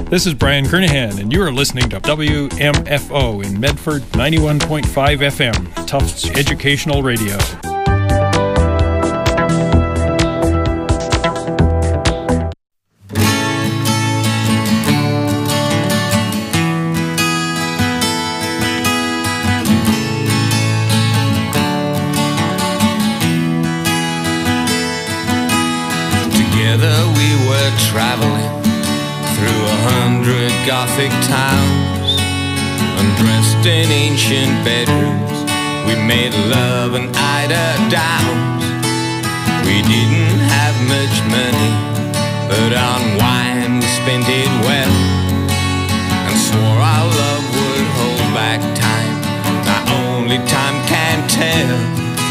This is Brian Kernahan, and you are listening to WMFO in Medford 91.5 FM, Tufts Educational Radio. Together we were traveling through 100 Gothic towns, undressed in ancient bedrooms. We made love and eider downs. We didn't have much money, but on wine we spent it well, and swore our love would hold back time. Now only time can tell,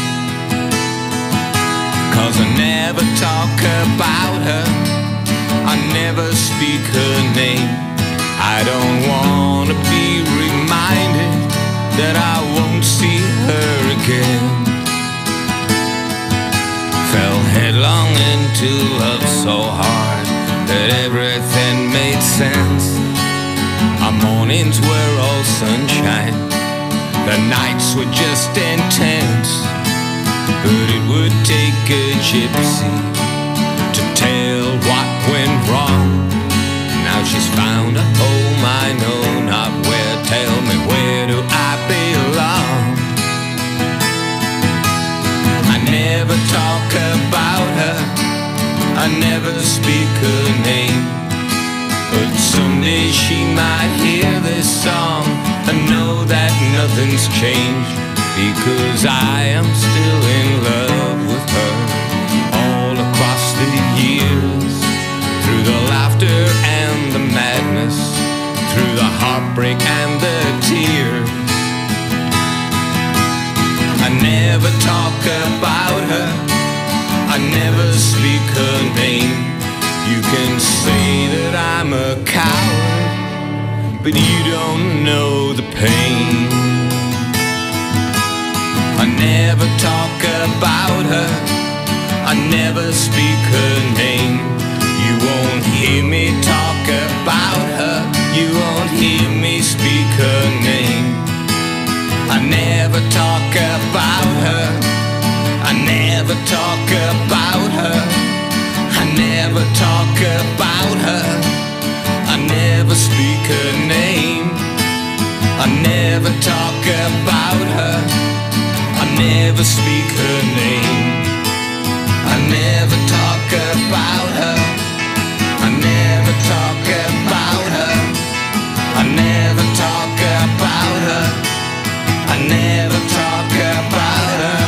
'cause I never talk about her, I never speak her name. I don't want to be reminded that I won't see her again. Fell headlong into love so hard that everything made sense. Our mornings were all sunshine, the nights were just intense. But it would take a gypsy to tell what went wrong. Now she's found a home I know not where. Tell me, where do I belong? I never talk about her, I never speak her name, but someday she might hear this song and know that nothing's changed, because I am still in love with her. All across the years, through the laughter and the madness, through the heartbreak and the tears, I never talk about her, I never speak her name. You can say that I'm a coward, but you don't know the pain. I never talk about her, I never speak her name. You won't hear me talk about her, you won't hear me speak her name. I never talk about her, I never talk about her, I never talk about her, I never speak her name. I never talk about her, I never speak her name. I never talk about her, I never talk about her, I never talk about her, I never talk about her.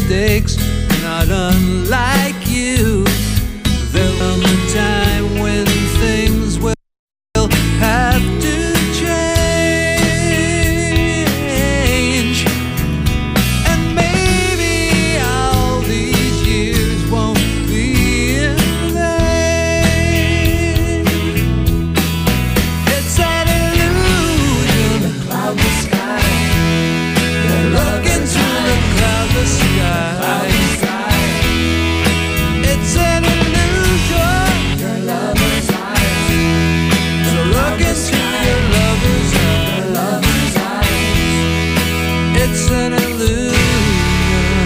mistakes, not unlike you. There'll come a time when things will have to change, and maybe all these years won't be in vain. It's an illusion, the cloudless sky. Look into the cloudless sky. It's an illusion, your lover's eyes. So look into your lover's eyes. It's an illusion.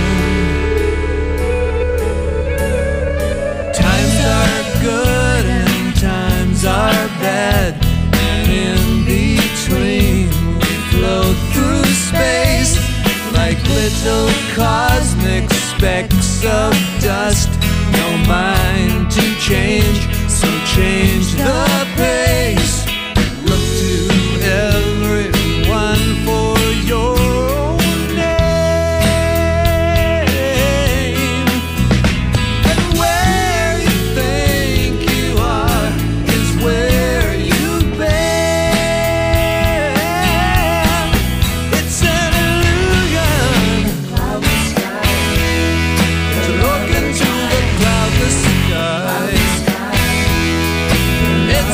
Times are good and times are bad, and in between we float through space like little cosmic specks of dust. No mind to change, so change the pace. Look to everyone for your own name. And where you think you are is where you've been. It's an illusion, cloudless sky. To look into the cloudless sky. It's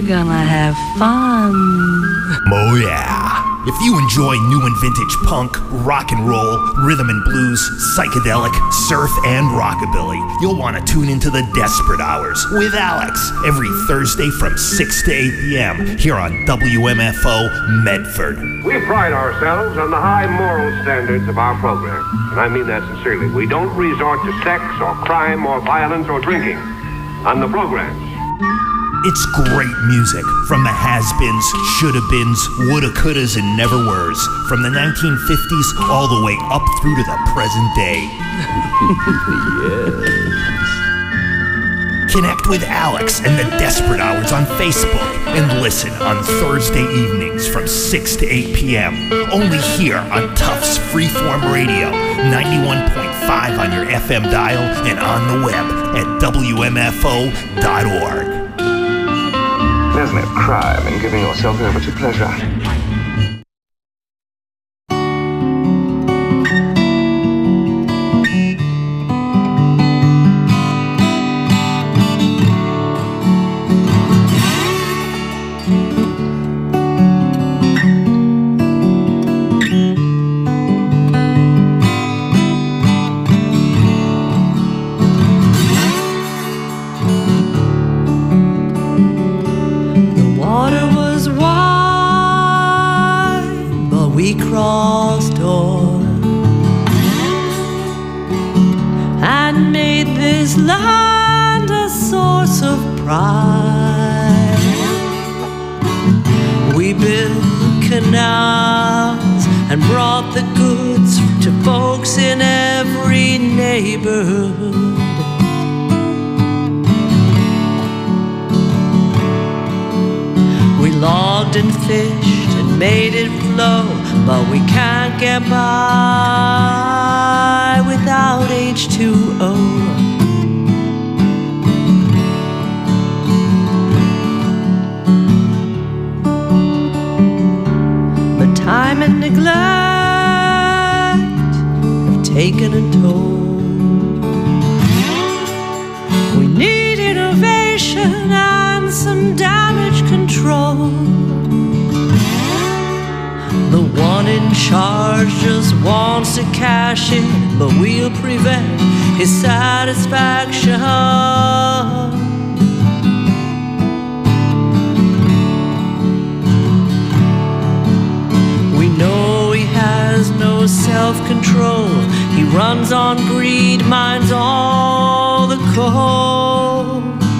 We're gonna have fun. Oh yeah. If you enjoy new and vintage punk, rock and roll, rhythm and blues, psychedelic, surf, and rockabilly, you'll want to tune into the Desperate Hours with Alex every Thursday from 6 to 8 p.m. here on WMFO Medford. We pride ourselves on the high moral standards of our program, and I mean that sincerely. We don't resort to sex or crime or violence or drinking on the programs. It's great music from the has-beens, shoulda-beens, woulda-couldas, and never-weres, from the 1950s all the way up through to the present day. Yes. Connect with Alex and the Desperate Hours on Facebook and listen on Thursday evenings from 6 to 8 p.m. only here on Tufts Freeform Radio, 91.5 on your FM dial and on the web at WMFO.org. There's no crime in giving yourself over to pleasure. But we can't get by without H2O. But time and neglect have taken a toll. We need innovation and some damage control. The one in charge just wants to cash in, but we'll prevent his satisfaction. We know he has no self-control. He runs on greed, mines all the coal.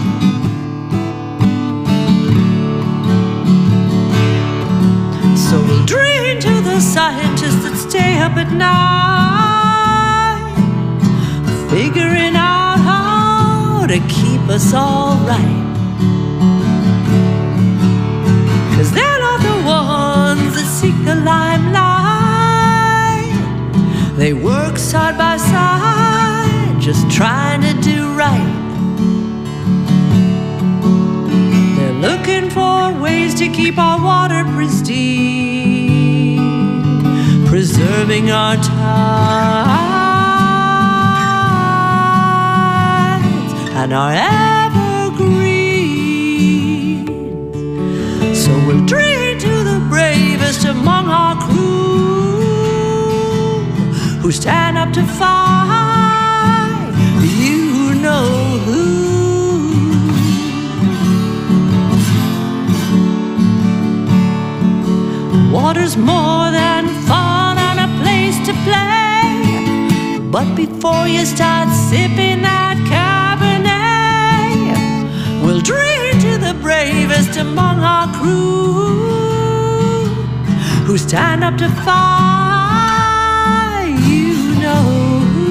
So we'll dream to the scientists that stay up at night, figuring out how to keep us all right. 'Cause they're not the ones that seek the limelight. They work side by side, just trying to do right. They're looking for ways to keep our water pristine, preserving our tides and our evergreens. So we'll dream to the bravest among our crew, who stand up to fight, you know who. Water's more than fun and a place to play. But before you start sipping that Cabernet, we'll drink to the bravest among our crew, who stand up to fight, you know who.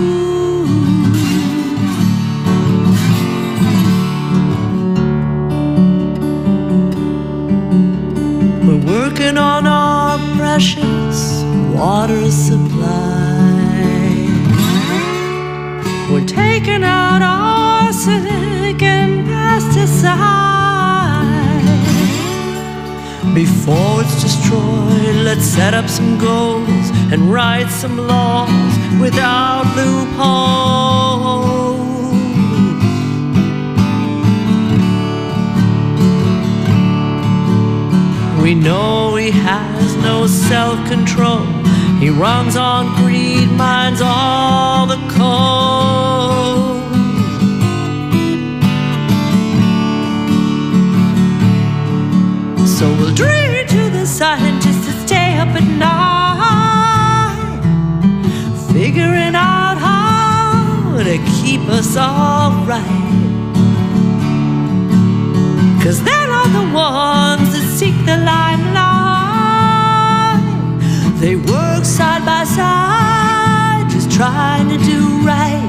We're working on our precious water supply. We're taking out arsenic and pesticide. Before it's destroyed, let's set up some goals and write some laws without loopholes. know he has no self-control. He runs on greed, mines all the coal. So we'll dream to the scientists to stay up at night, figuring out how to keep us all right. 'Cause they're not the ones that seek the limelight. They work side by side, just trying to do right.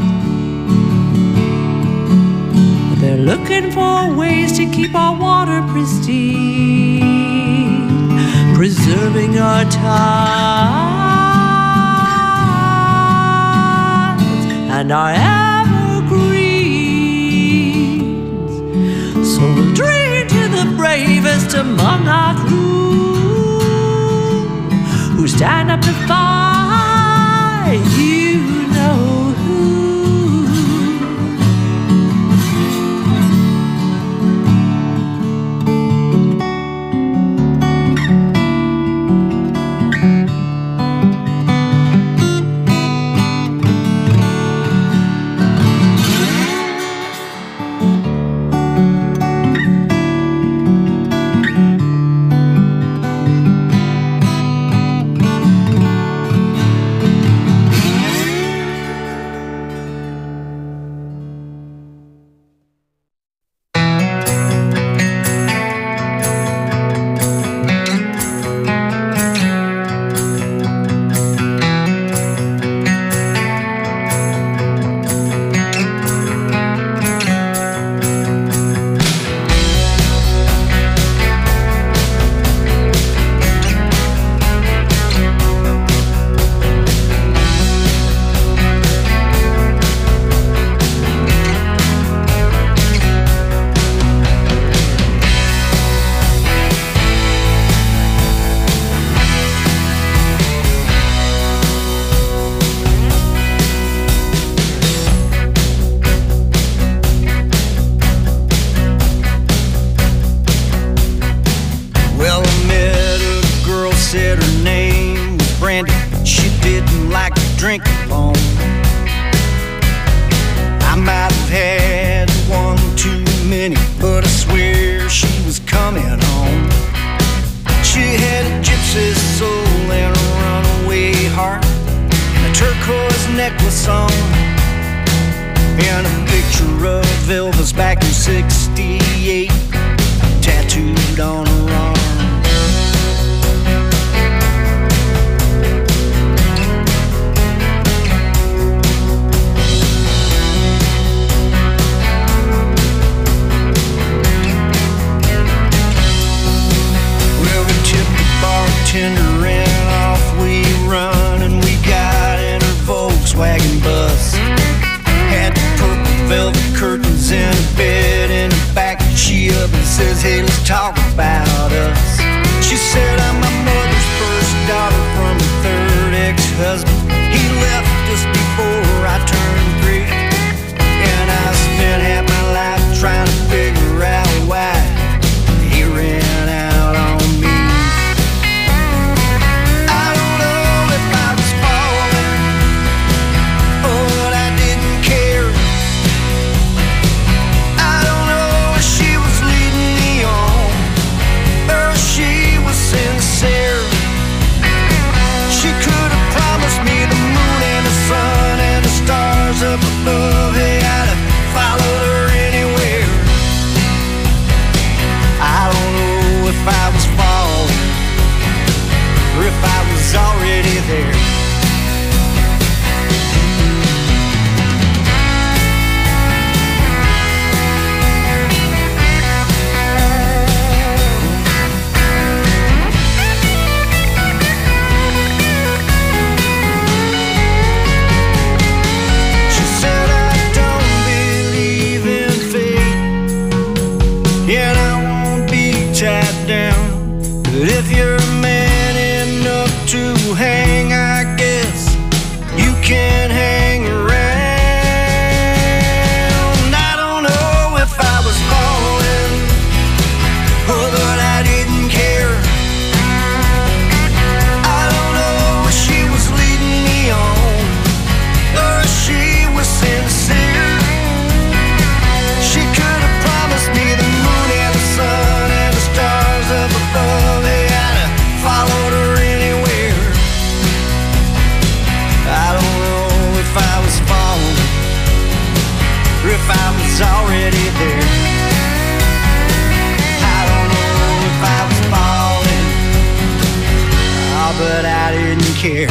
They're looking for ways to keep our water pristine, preserving our tides and our evergreens. So we'll dream to the bravest among our crew, who stand up to fight, you know who. Oh, care.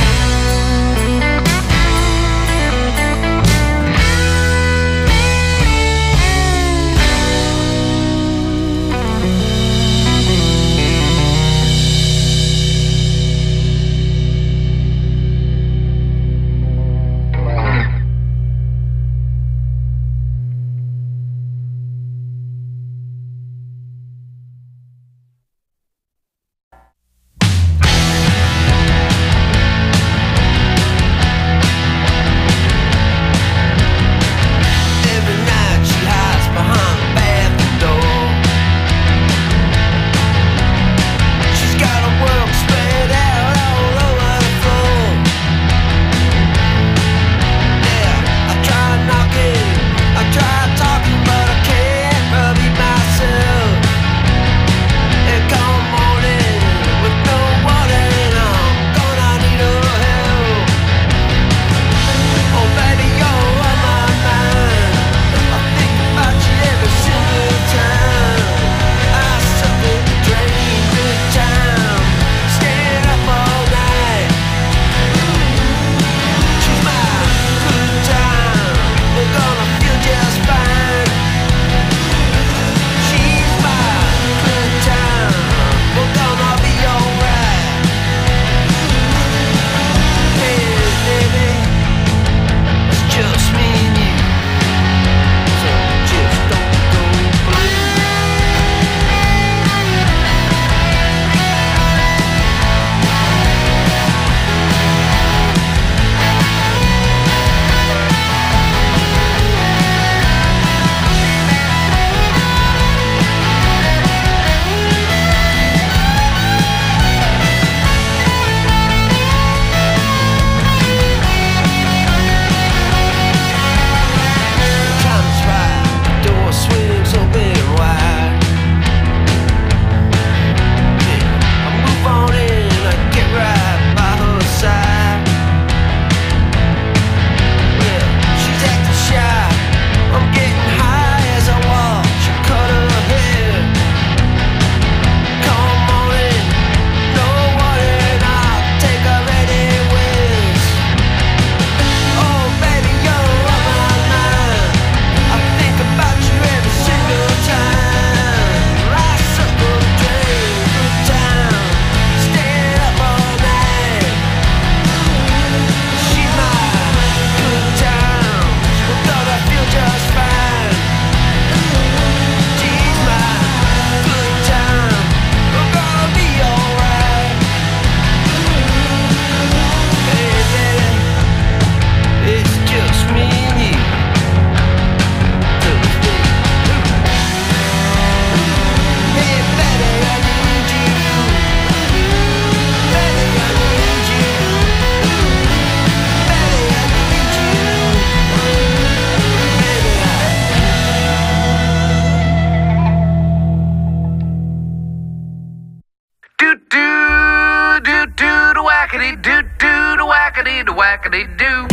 Whackity-doo.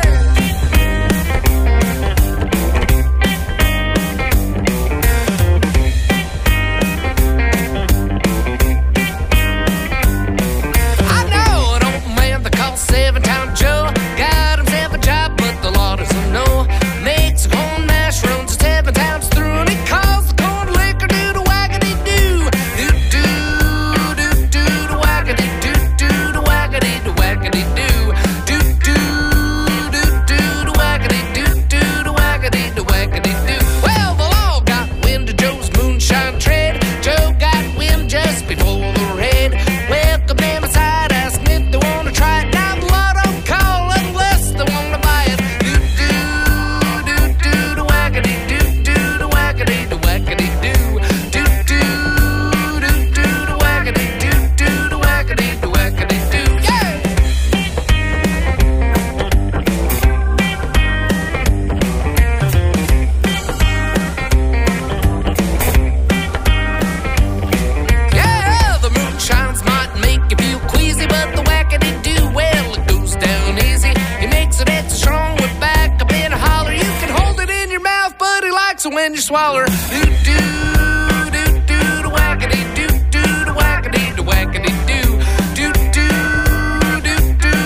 When you swallow do do do do do wackity do do do wackity do wackity do do do do do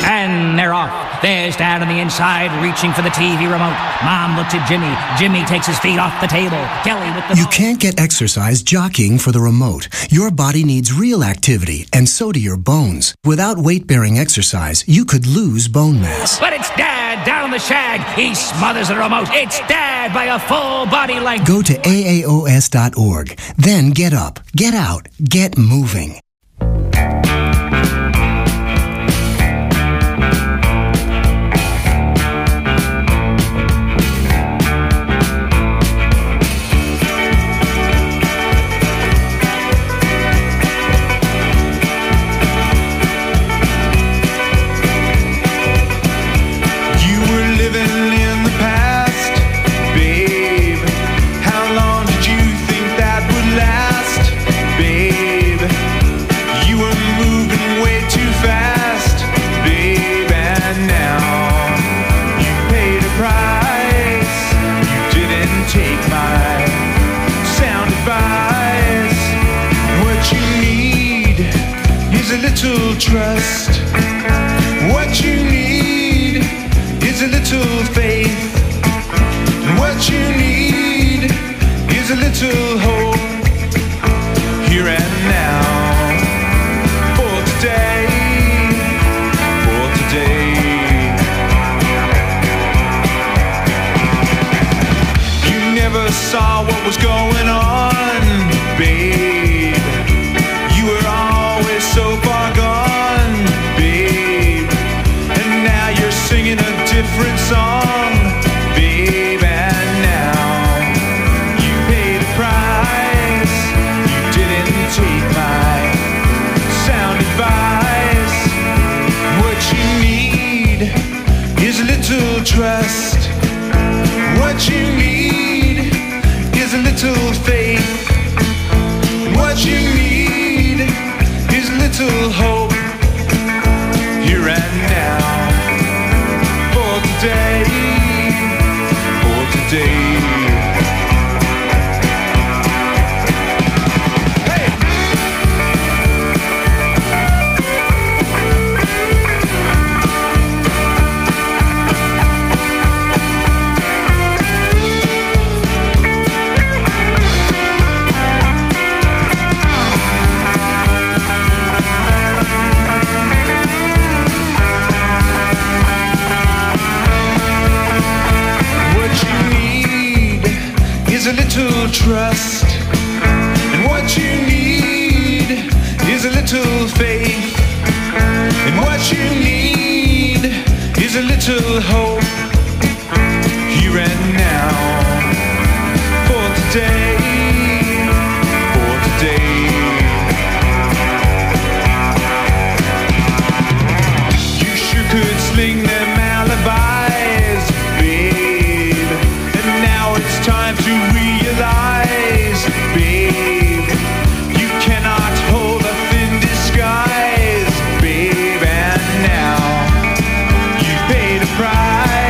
And they're off. There's Dad on the inside, reaching for the TV remote. Mom looks at Jimmy. Jimmy takes his feet off the table. Kelly with the... You can't get exercise jockeying for the remote. Your body needs real activity, and so do your bones. Without weight-bearing exercise, you could lose bone mass. But it's Dad down on the shag. He smothers the remote. It's Dad by a full body length. Go to AAOS.org. Then get up, get out, get moving. Trust. What you need is a little faith. And what you need is a little hope. Here and now. For today. For today. You never saw what was going on, babe. You were always so far gone, babe. And now you're singing a different song, babe. And now you paid a price. You didn't take my sound advice. What you need is a little trust. What you need is a little faith. What you need is a little hope. Here and now. For today. For today. A little trust, and what you need is a little faith, and what you need is a little hope. Here and now. For today. For today. You sure could sling them alibis, babe. And now it's time to realize, babe, you cannot hold a thin disguise, babe. And now you paid a price.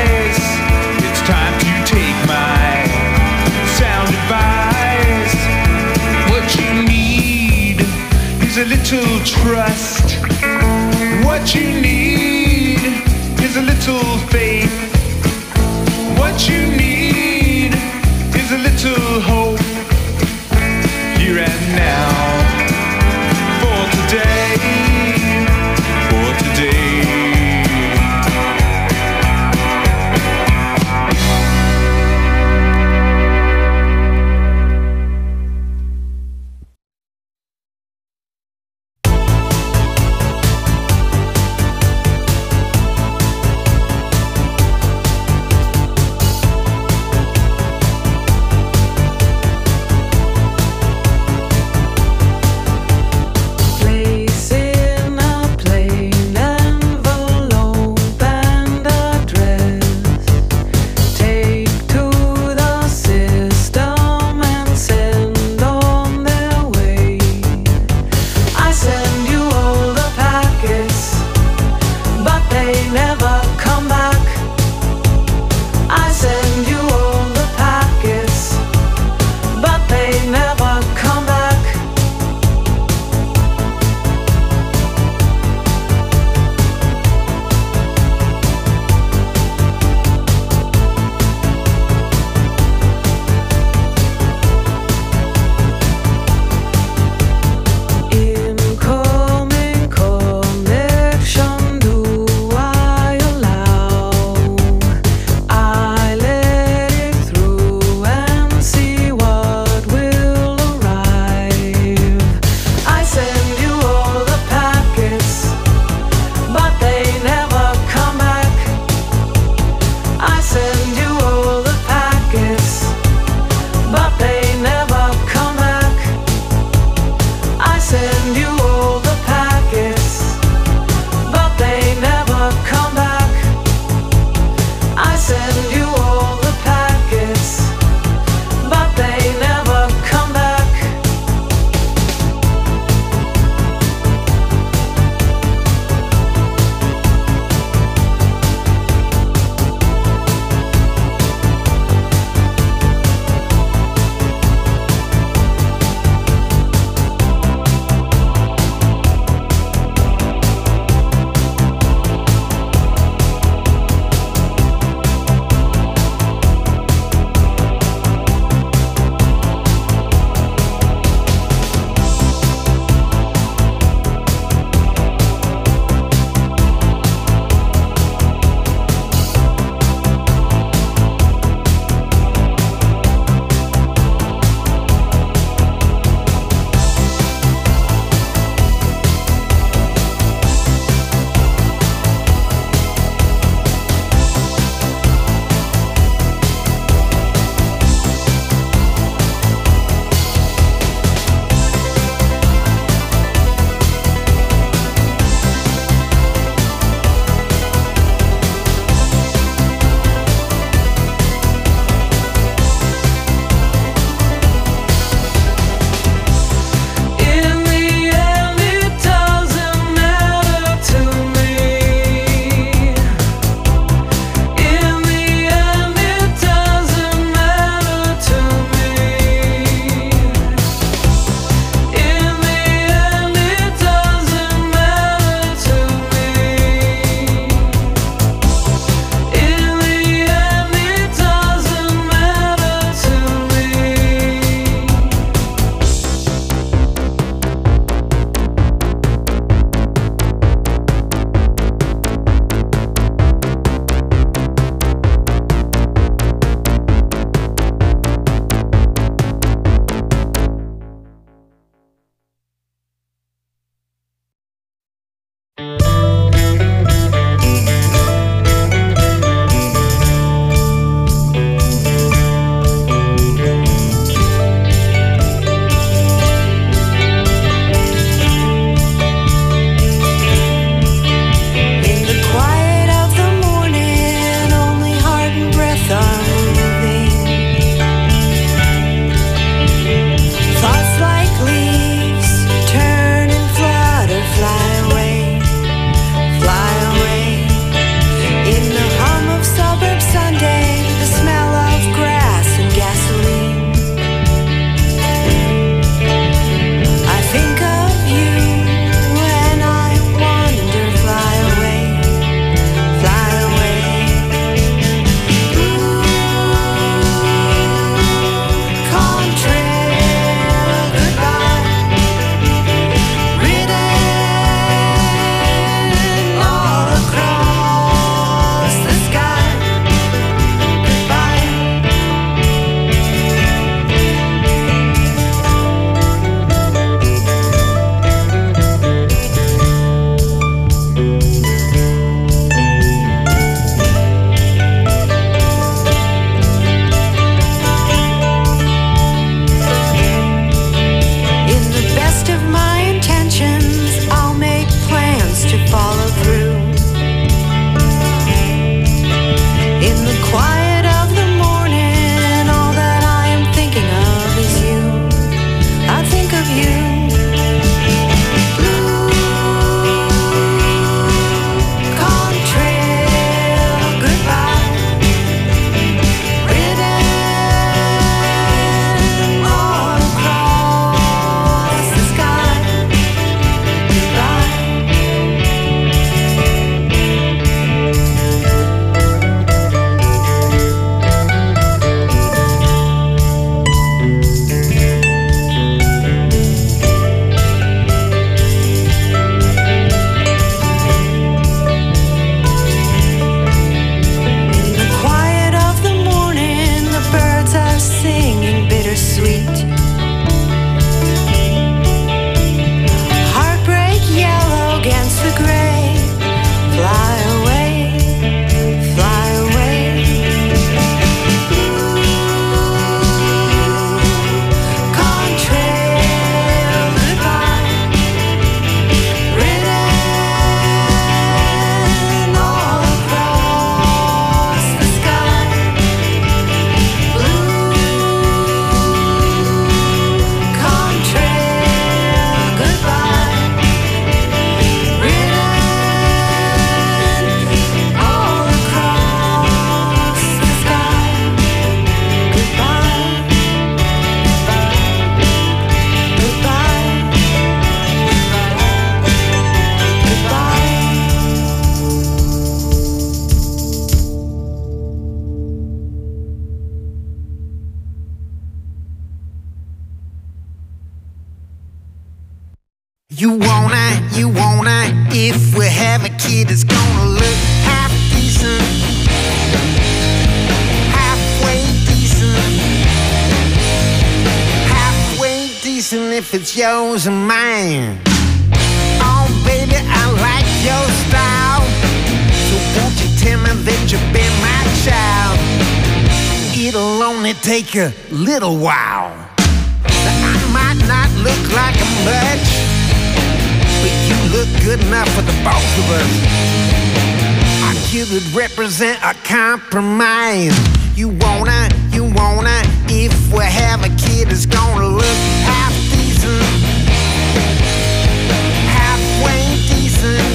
You wanna, if we have a kid, it's gonna look half decent, halfway decent, halfway decent if it's yours and mine. Oh baby, I like your style, so won't you tell me that you'll be my child? It'll only take a little while. I might not look like a much, but you look good enough for the both of us. Our kid would represent a compromise. You wanna, if we have a kid, it's gonna look half decent, halfway decent,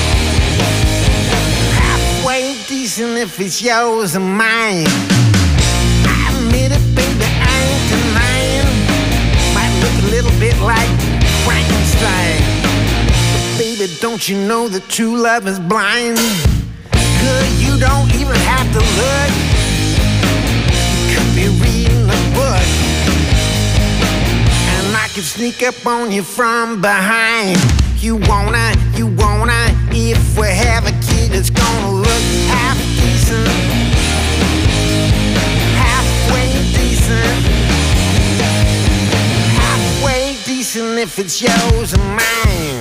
halfway decent if it's yours and mine. I admit it, baby, I ain't denying. Might look a little bit like Frankenstein, but baby, don't you know that true love is blind? Good, you don't even have to look. You could be reading a book, and I could sneak up on you from behind. You wanna, if we have a kid, it's gonna look half decent, halfway decent, halfway decent if it's yours and mine.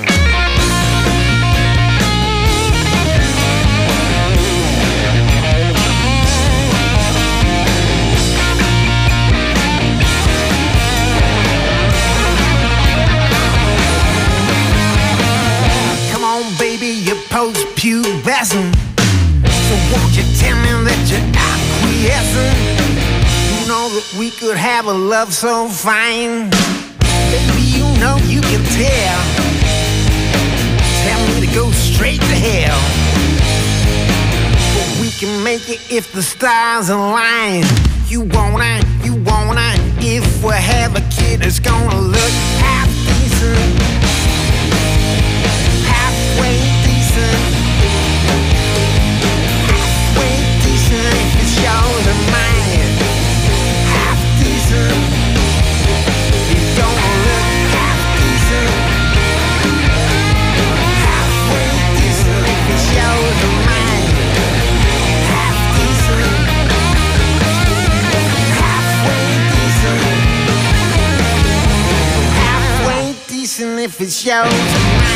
Baby, you're post-pubescent, so won't you tell me that you're acquiescent? You know that we could have a love so fine. Baby, you know you can tell. Tell me to go straight to hell, but we can make it if the stars align. You wanna, if we have a kid, it's gonna look half decent, halfway decent, halfway decent if it's yours and mine. Half decent, it's gonna look half decent, halfway decent if it's yours and mine. Half decent, halfway decent, halfway decent if it's yours and mine.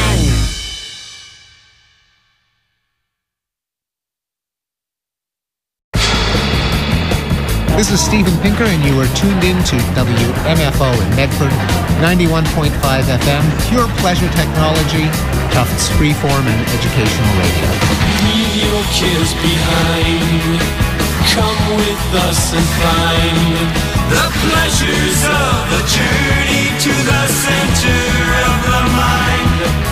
This is Steven Pinker, and you are tuned in to WMFO in Medford, 91.5 FM, pure pleasure technology, Tufts freeform and educational radio. Leave your kids behind. Come with us and find the pleasures of the journey to the center of the mind.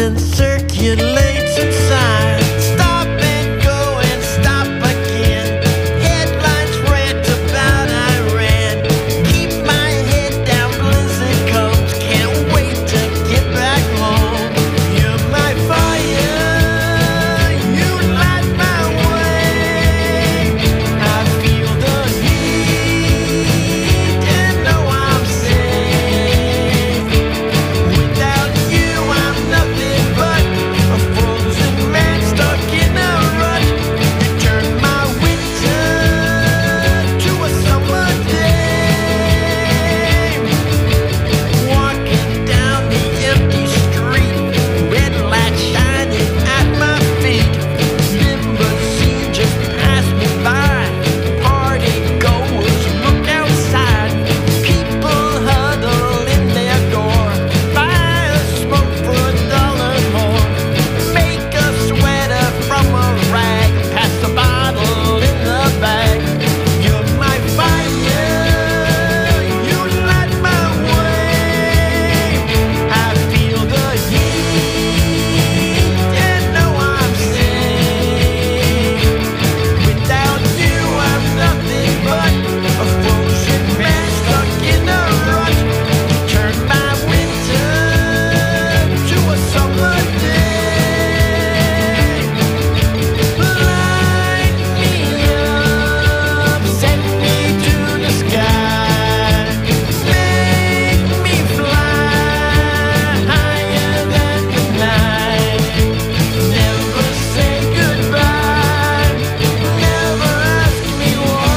oxygen circulates inside. Stop and go and stop again. Headlines rant about Iran. Keep my head down, blizzard comes. Can't wait to get back home. You're my fire, you light my way. I feel the heat and know I'm safe. Without you I'm nothing but a frozen man stuck in a rut. You turn my winter to a summer day. Walking down the empty street, red light shining at my feet. Limousine just passed me by. Party goers look outside. People huddle in their door. Fire smoke for $1 more. Make a sweater from a rag. Pass the bottle in the bag. You're my fire, you light my way. I feel the heat and know I'm safe. Without you I'm nothing but a frozen man stuck in a rut. You turn my winter to a summer day. Light me up, send me to the sky. Make me fly higher than the night. Never say goodbye, never ask me why.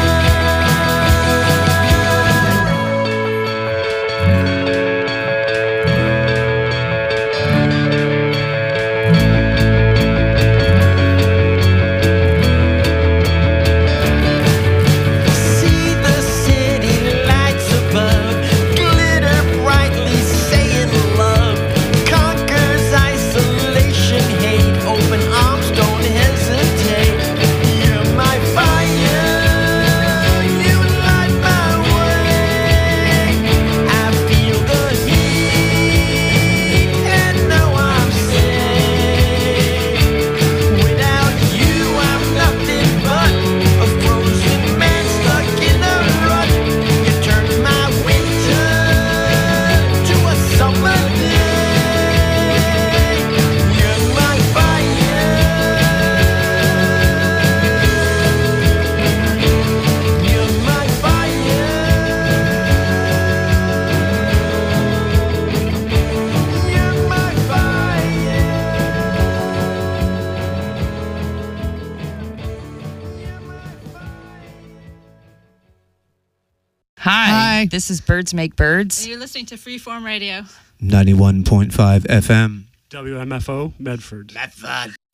See the city lights above, glitter brightly, saying love conquers isolation, hate. Open arms, don't hesitate. You're my fire, you light my way. I feel the heat and know I'm safe. Without you I'm nothing but a frozen man stuck in a rut. You turn my winter to a summer day. You're my fire, you're my fire, you're my fire. Hi, this is Birds Make Birds. You're listening to Freeform Radio. 91.5 FM. WMFO, Medford. Medford.